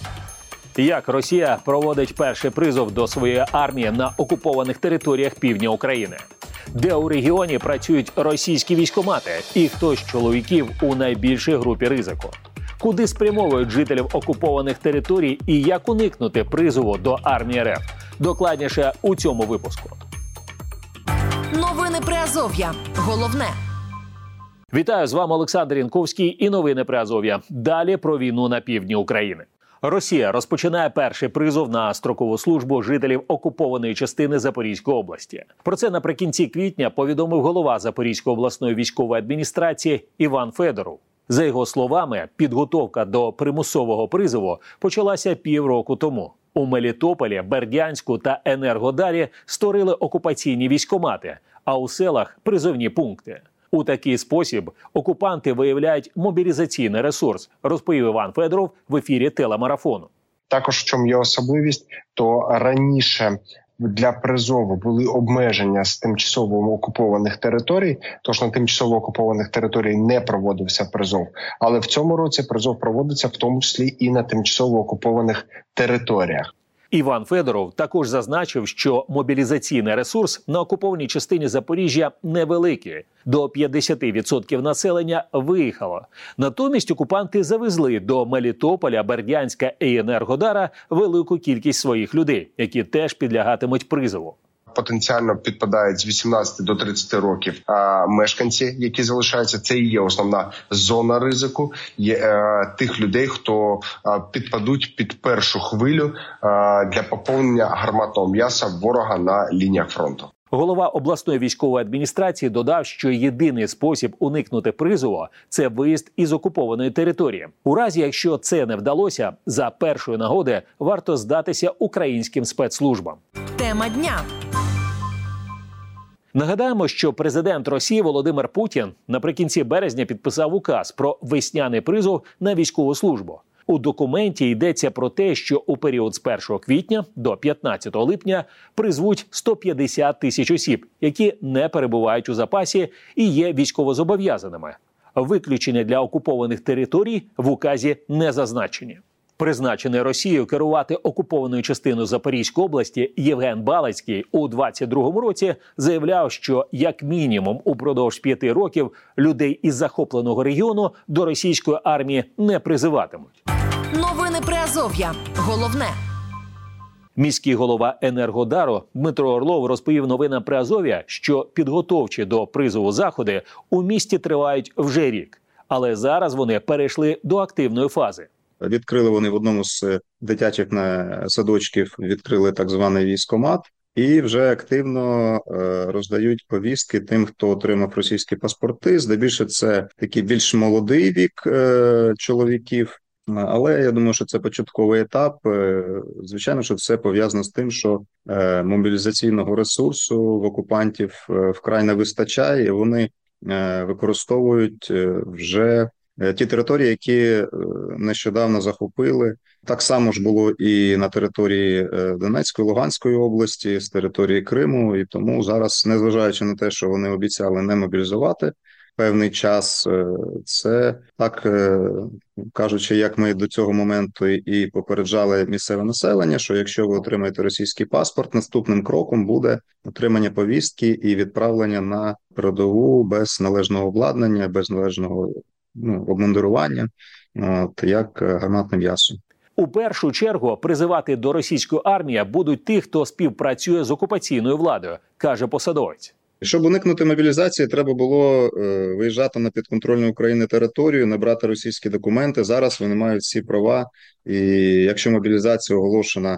Як Росія проводить перший призов до своєї армії на окупованих територіях півдня України? Де у регіоні працюють російські військкомати? І хто з чоловіків у найбільшій групі ризику? Куди спрямовують жителів окупованих територій і як уникнути призову до армії РФ? Докладніше у цьому випуску. Новини Приазов'я. Головне. Вітаю, з вами Олександр Янковський і новини Приазов'я. Далі про війну на півдні України. Росія розпочинає перший призов на строкову службу жителів окупованої частини Запорізької області. Про це наприкінці квітня повідомив голова Запорізької обласної військової адміністрації Іван Федоров. За його словами, підготовка до примусового призову почалася півроку тому. У Мелітополі, Бердянську та Енергодарі створили окупаційні військкомати, а у селах – призовні пункти. У такий спосіб окупанти виявляють мобілізаційний ресурс, розповів Іван Федоров в ефірі телемарафону. Також в чому є особливість, то раніше для призову були обмеження з тимчасово окупованих територій, тож на тимчасово окупованих територіях не проводився призов. Але в цьому році призов проводиться в тому числі і на тимчасово окупованих територіях. Іван Федоров також зазначив, що мобілізаційний ресурс на окупованій частині Запоріжжя невеликий. До 50% населення виїхало. Натомість окупанти завезли до Мелітополя, Бердянська і Енергодара велику кількість своїх людей, які теж підлягатимуть призову. Потенціально підпадають з 18 до 30 років мешканці, які залишаються. Це і є основна зона ризику. Є тих людей, хто підпадуть під першу хвилю для поповнення гарматного м'яса ворога на лініях фронту. Голова обласної військової адміністрації додав, що єдиний спосіб уникнути призову – це виїзд із окупованої території. У разі, якщо це не вдалося, за першої нагоди варто здатися українським спецслужбам. Тема дня. Нагадаємо, що президент Росії Володимир Путін наприкінці березня підписав указ про весняний призов на військову службу. У документі йдеться про те, що у період з 1 квітня до 15 липня призвуть 150 тисяч осіб, які не перебувають у запасі і є військовозобов'язаними. Виключення для окупованих територій в указі не зазначені. Призначений Росією керувати окупованою частиною Запорізької області Євген Балицький у 2022 році заявляв, що як мінімум упродовж 5 років людей із захопленого регіону до російської армії не призиватимуть. Новини Приазов'я. Головне. Міський голова Енергодару Дмитро Орлов розповів новинам Приазов'я, що підготовчі до призову заходи у місті тривають вже рік. Але зараз вони перейшли до активної фази. Відкрили вони в одному з дитячих садочків, відкрили так званий військкомат і вже активно роздають повістки тим, хто отримав російські паспорти. Здебільшого це такий більш молодий вік чоловіків, але я думаю, що це початковий етап. Звичайно, що це пов'язано з тим, що мобілізаційного ресурсу в окупантів вкрай не вистачає, і вони використовують вже ті території, які нещодавно захопили. Так само ж було і на території Донецької, Луганської області, з території Криму. І тому зараз, незважаючи на те, що вони обіцяли не мобілізувати певний час, це, так кажучи, як ми до цього моменту і попереджали місцеве населення, що якщо ви отримаєте російський паспорт, наступним кроком буде отримання повістки і відправлення на передову без належного обладнання, без належного обмундирування, як гарматне м'ясо. У першу чергу призивати до російської армії будуть ті, хто співпрацює з окупаційною владою, каже посадовець. Щоб уникнути мобілізації, треба було виїжджати на підконтрольну Україні територію, набрати російські документи. Зараз вони мають всі права, і якщо мобілізація оголошена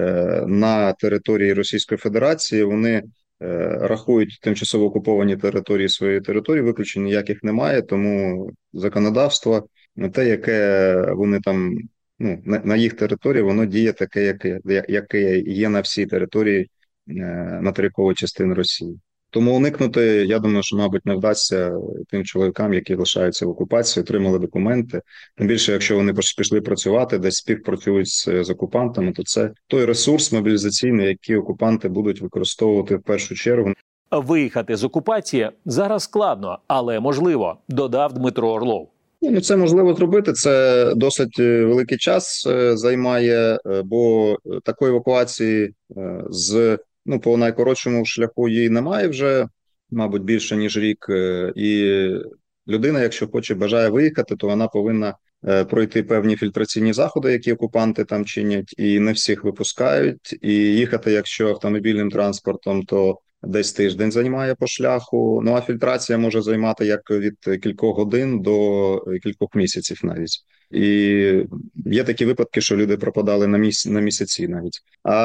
на території Російської Федерації, вони рахують тимчасово окуповані території своєї території, виключень ніяких немає, тому законодавство, те, яке вони там, на їх території, воно діє таке, яке є на всій території материкової частини Росії. Тому уникнути, я думаю, що, мабуть, не вдасться тим чоловікам, які лишаються в окупації, отримали документи. Тим більше, якщо вони пішли працювати, десь співпрацюють з окупантами, то це той ресурс мобілізаційний, який окупанти будуть використовувати в першу чергу. Виїхати з окупації зараз складно, але можливо, додав Дмитро Орлов. Ну, це можливо зробити, це досить великий час займає, бо такої евакуації по найкоротшому шляху її немає вже, мабуть, більше, ніж рік. І людина, якщо бажає виїхати, то вона повинна пройти певні фільтраційні заходи, які окупанти там чинять, і не всіх випускають. І їхати, якщо автомобільним транспортом, то десь тиждень займає по шляху. Ну, а фільтрація може займати як від кількох годин до кількох місяців навіть. І є такі випадки, що люди пропадали на місяці навіть.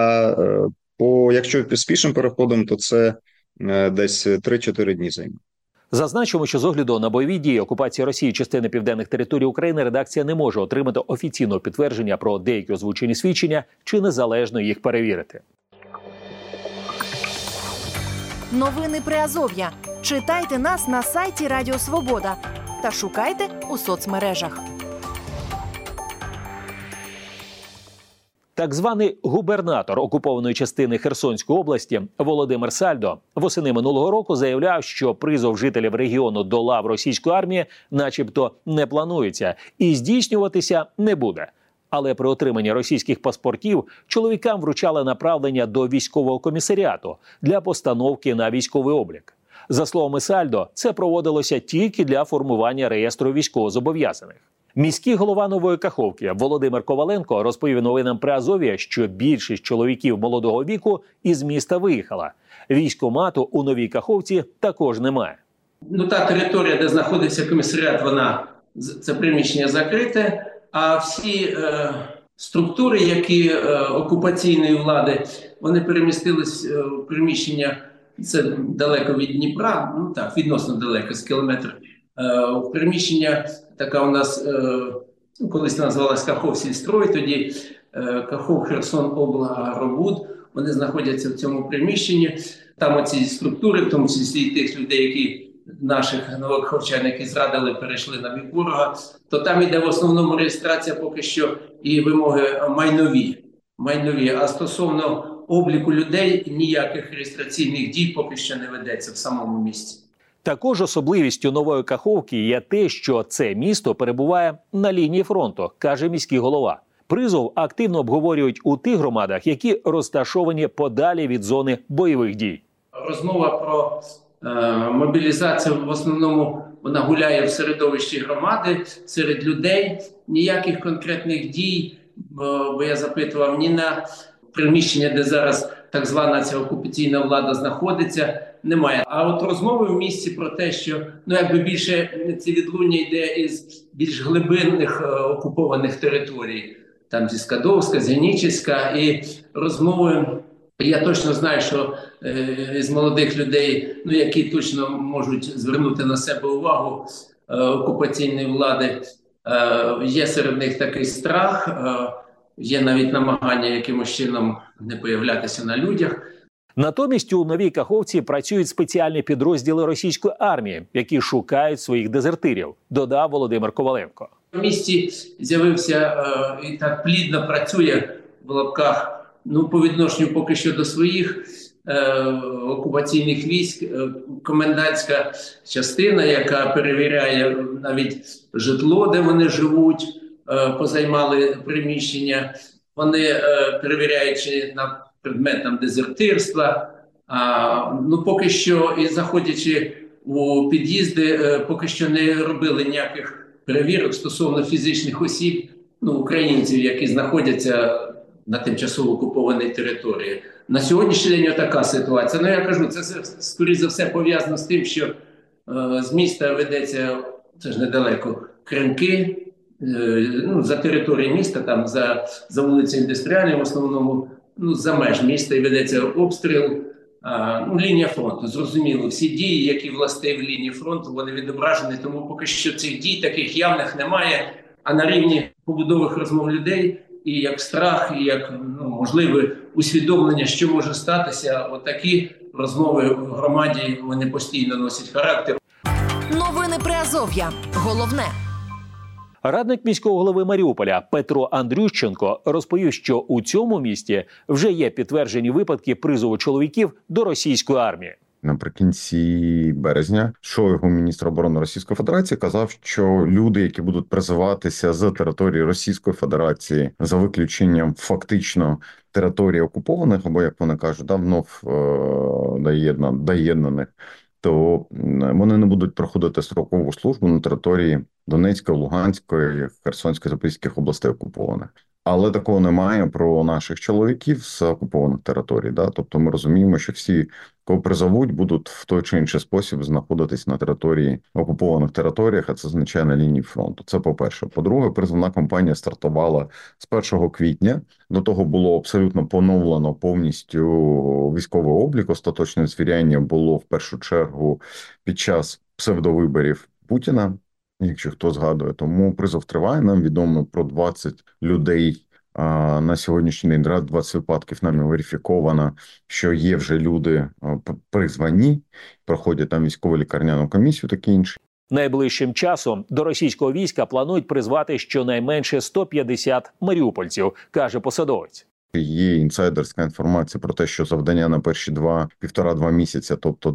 Якщо з пішим переходом, то це десь 3-4 дні займе. Зазначимо, що з огляду на бойові дії окупації Росії частини південних територій України редакція не може отримати офіційного підтвердження про деякі озвучені свідчення чи незалежно їх перевірити. Новини Приазов'я. Читайте нас на сайті Радіо Свобода та шукайте у соцмережах. Так званий губернатор окупованої частини Херсонської області Володимир Сальдо восени минулого року заявляв, що призов жителів регіону до лав російської армії начебто не планується і здійснюватися не буде. Але при отриманні російських паспортів чоловікам вручали направлення до військового комісаріату для постановки на військовий облік. За словами Сальдо, це проводилося тільки для формування реєстру військовозобов'язаних. Міський голова Нової Каховки Володимир Коваленко розповів новинам Приазов'я, що більшість чоловіків молодого віку із міста виїхала. Військкомату у Новій Каховці також немає. Та територія, де знаходиться комісаріат, це приміщення закрите, а всі структури, які окупаційної влади, вони перемістились в приміщення, це далеко від Дніпра, відносно далеко, з кілометр. В приміщення така у нас, колись називалась Каховсільстрой, тоді Кахов, Херсон, Облагробуд, вони знаходяться в цьому приміщенні. Там оці структури, в тому числі і тих людей, які наших новокаховчан, які зрадили, перейшли на бік ворога, то там йде в основному реєстрація поки що і вимоги майнові. А стосовно обліку людей, ніяких реєстраційних дій поки що не ведеться в самому місті. Також особливістю Нової Каховки є те, що це місто перебуває на лінії фронту, каже міський голова. Призов активно обговорюють у тих громадах, які розташовані подалі від зони бойових дій. Розмова про мобілізацію в основному вона гуляє в середовищі громади, серед людей. Ніяких конкретних дій, бо я запитував, ні на приміщення, де зараз так звана ця окупаційна влада знаходиться, немає. А от розмови в місті про те, що більше ці відлуння йде із більш глибинних окупованих територій, там зі Скадовська, з Генічеська, і розмови, я точно знаю, що з молодих людей, які точно можуть звернути на себе увагу окупаційної влади, є серед них такий страх, є навіть намагання якимось чином не появлятися на людях. Натомість у Новій Каховці працюють спеціальні підрозділи російської армії, які шукають своїх дезертирів, додав Володимир Коваленко. В місті з'явився і так плідно працює, в лапках, по відношенню поки що до своїх окупаційних військ, комендантська частина, яка перевіряє навіть житло, де вони живуть, позаймали приміщення. Вони перевіряючи на предмет дезертирства. Поки що, і заходячи у під'їзди, поки що не робили ніяких перевірок стосовно фізичних осіб, українців, які знаходяться на тимчасово окупованій території. На сьогоднішній день така ситуація. Я кажу, це скоріше за все пов'язано з тим, що з міста ведеться, це ж недалеко, Кремки, за територією міста, там за вулицею Індустріальною, в основному, за меж міста, і ведеться обстріл, лінія фронту. Зрозуміло, всі дії, які властиві лінії фронту, вони відображені, тому поки що цих дій таких явних немає, а на рівні побудових розмов людей, і як страх, і як можливе усвідомлення, що може статися, отакі розмови в громаді, вони постійно носять характер. Новини Приазов'я. Головне. Радник міського голови Маріуполя Петро Андрющенко розповів, що у цьому місті вже є підтверджені випадки призову чоловіків до російської армії. наприкінці березня, що його міністр оборони Російської Федерації казав, що люди, які будуть призиватися з території Російської Федерації, за виключенням фактично території окупованих, або, як вони кажуть, давно доєднаних, то вони не будуть проходити строкову службу на території Донецької, Луганської, Херсонської, Запорізьких областей окупованих. Але такого немає про наших чоловіків з окупованих територій. Да? Тобто ми розуміємо, що всі, кого призовуть, будуть в той чи інший спосіб знаходитись на території окупованих територіях, а це означає на лінії фронту. Це по-перше. По-друге, призовна кампанія стартувала з 1 квітня. До того було абсолютно поновлено повністю військовий облік. Остаточне звіряння було в першу чергу під час псевдовиборів Путіна, якщо хто згадує. Тому призов триває. Нам відомо про 20 людей на сьогоднішній день. 20 випадків нами верифіковано, що є вже люди призвані, проходять там військово-лікарняну комісію, таке інше. Найближчим часом до російського війська планують призвати щонайменше 150 маріупольців, каже посадовець. Є інсайдерська інформація про те, що завдання на перші 1,5-2 місяці, тобто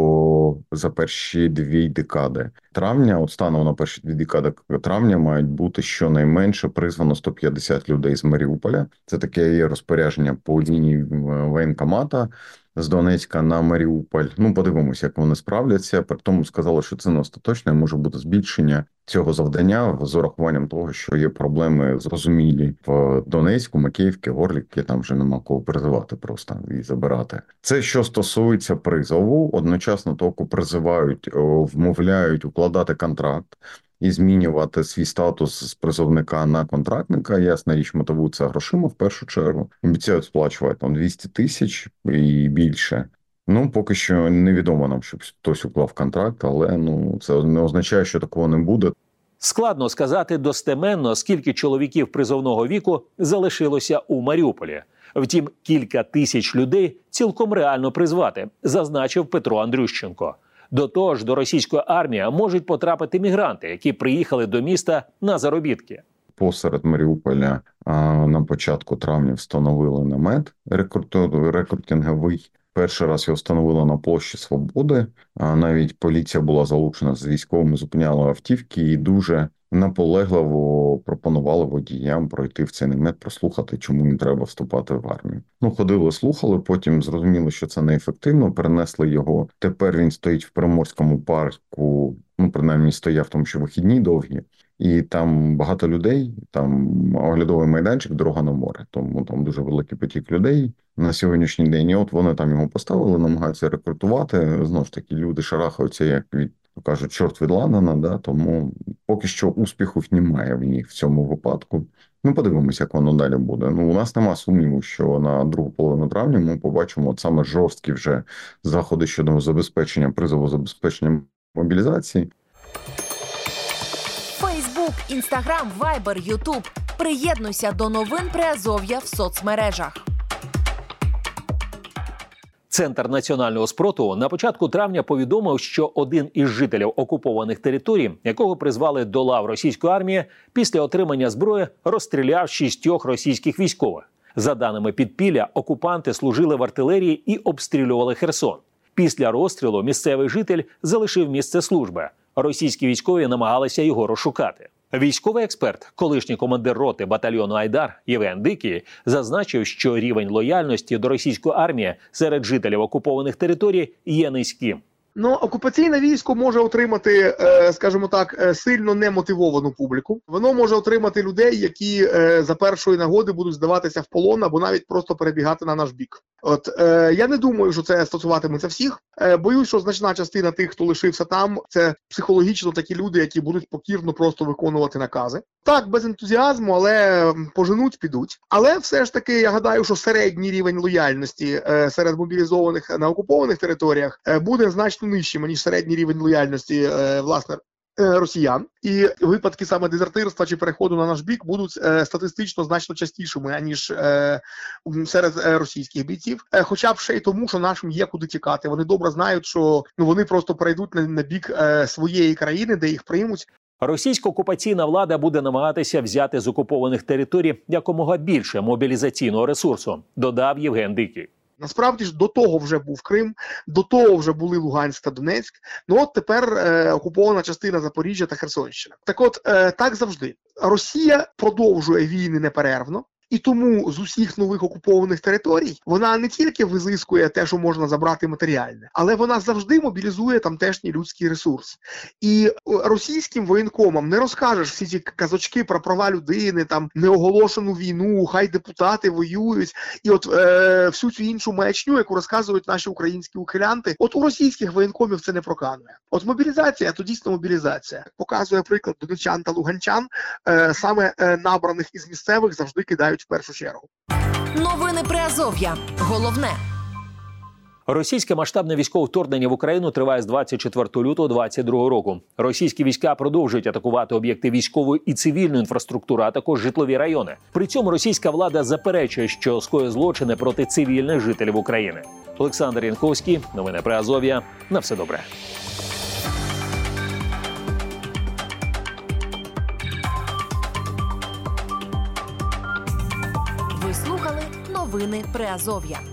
за перші 2 декади травня, от станом на перші 2 декади травня мають бути щонайменше призвано 150 людей з Маріуполя. Це таке є розпорядження по лінії воєнкомата з Донецька на Маріуполь. Подивимося, як вони справляться. При тому сказали, що це не остаточне, може бути збільшення цього завдання з урахуванням того, що є проблеми зрозумілі в Донецьку, Макіївці, Горлівці, там вже нема кого призивати просто і забирати. Це що стосується призову, одночасно того призивають, вмовляють укладати контракт і змінювати свій статус з призовника на контрактника. Ясна річ, мотивується грошима в першу чергу. Обіцяють сплачувати там 200 тисяч і більше. Поки що невідомо нам, щоб хтось уклав контракт, але це не означає, що такого не буде. Складно сказати достеменно, скільки чоловіків призовного віку залишилося у Маріуполі. Втім, кілька тисяч людей цілком реально призвати, зазначив Петро Андрющенко. До того ж, до російської армії можуть потрапити мігранти, які приїхали до міста на заробітки. Посеред Маріуполя на початку травня встановили намет рекрутинговий. Перший раз його встановили на площі Свободи. Навіть поліція була залучена з військовими, зупиняла автівки і дуже наполегливо пропонували водіям пройти в цей намет, прослухати, чому не треба вступати в армію. Ходили, слухали, потім зрозуміли, що це неефективно, перенесли його. Тепер він стоїть в Приморському парку, принаймні стояв, тому що вихідні довгі. І там багато людей, там оглядовий майданчик, дорога на море. Тому там дуже великий потік людей на сьогоднішній день. І от вони там його поставили, намагаються рекрутувати. Знову ж таки, люди шарахаються, як кажуть, чорт від Ладана, да? Тому поки що успіхів немає в них в цьому випадку. Подивимося, як воно далі буде. У нас нема сумніву, що на другу половину травня ми побачимо саме жорсткі вже заходи щодо забезпечення призову, забезпечення мобілізації. Фейсбук, Інстаграм, Вайбер, Ютуб. Приєднуйся до новин Приазов'я в соцмережах. Центр національного спротиву на початку травня повідомив, що один із жителів окупованих територій, якого призвали до лав російської армії, після отримання зброї розстріляв 6 російських військових. За даними підпілля, окупанти служили в артилерії і обстрілювали Херсон. Після розстрілу місцевий житель залишив місце служби. Російські військові намагалися його розшукати. Військовий експерт, колишній командир роти батальйону «Айдар» Євген Дикий, зазначив, що рівень лояльності до російської армії серед жителів окупованих територій є низьким. Окупаційне військо може отримати, скажімо так, сильно немотивовану публіку. Воно може отримати людей, які за першої нагоди будуть здаватися в полон або навіть просто перебігати на наш бік. Я не думаю, що це стосуватиметься всіх. Боюсь, що значна частина тих, хто лишився там, це психологічно такі люди, які будуть покірно просто виконувати накази. Так, без ентузіазму, але поженуть, підуть. Але все ж таки, я гадаю, що середній рівень лояльності серед мобілізованих на окупованих територіях буде значно нижчим, ніж середній рівень лояльності, власне, росіян. І випадки саме дезертирства чи переходу на наш бік будуть статистично значно частішими, аніж серед російських бійців. Хоча б ще й тому, що нашим є куди тікати. Вони добре знають, що вони просто перейдуть на бік своєї країни, де їх приймуть. Російська окупаційна влада буде намагатися взяти з окупованих територій якомога більше мобілізаційного ресурсу, додав Євген Дикий. Насправді ж до того вже був Крим, до того вже були Луганськ та Донецьк, от тепер окупована частина Запоріжжя та Херсонщина. Так от, так завжди. Росія продовжує війни неперервно. І тому з усіх нових окупованих територій вона не тільки визискує те, що можна забрати матеріальне, але вона завжди мобілізує тамтешній людський ресурс. І російським воєнкомам не розкажеш всі ці казочки про права людини, там неоголошену війну, хай депутати воюють, і от всю цю іншу маячню, яку розказують наші українські ухилянти, от у російських воєнкомів це не проканує. От мобілізація, то дійсно мобілізація. Показує приклад донеччан та луганчан, саме набраних із місцевих завжди кидають в першу чергу. Новини Приазов'я. Головне. Російське масштабне військове вторгнення в Україну триває з 24 лютого 2022 року. Російські війська продовжують атакувати об'єкти військової і цивільної інфраструктури, а також житлові райони. При цьому російська влада заперечує, що скоює злочини проти цивільних жителів України. Олександр Янковський, новини Приазов'я. На все добре. Ви слухали новини Приазов'я.